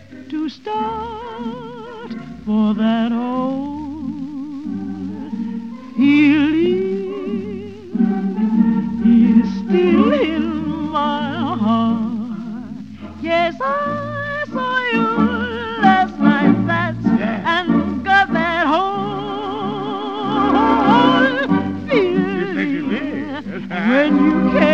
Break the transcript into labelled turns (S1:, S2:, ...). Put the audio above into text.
S1: to start for that old feeling is still in my heart. Yes, I saw you last night, and got that whole feeling when you came